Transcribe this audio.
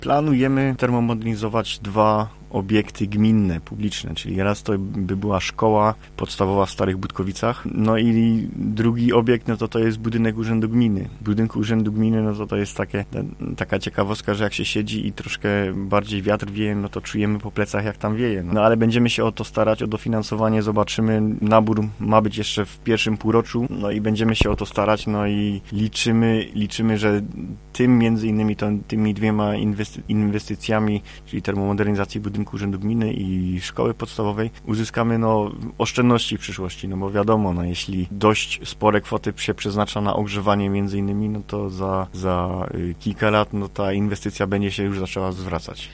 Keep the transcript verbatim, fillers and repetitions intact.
Planujemy termomodernizować dwa obiekty gminne, publiczne, czyli raz to by była szkoła podstawowa w Starych Budkowicach, no i drugi obiekt, no to to jest budynek Urzędu Gminy. W budynku Urzędu Gminy, no to to jest takie, taka ciekawostka, że jak się siedzi i troszkę bardziej wiatr wieje, no to czujemy po plecach, jak tam wieje. No ale będziemy się o to starać, o dofinansowanie, zobaczymy. Nabór ma być jeszcze w pierwszym półroczu, no i będziemy się o to starać, no i liczymy, liczymy, że tym między innymi to, tymi dwiema inwesty- inwestycjami, czyli termomodernizacji budynku Urzędu Gminy i szkoły podstawowej, uzyskamy no, oszczędności w przyszłości, no bo wiadomo, no, jeśli dość spore kwoty się przeznacza na ogrzewanie między innymi, no to za, za kilka lat no, ta inwestycja będzie się już zaczęła zwracać.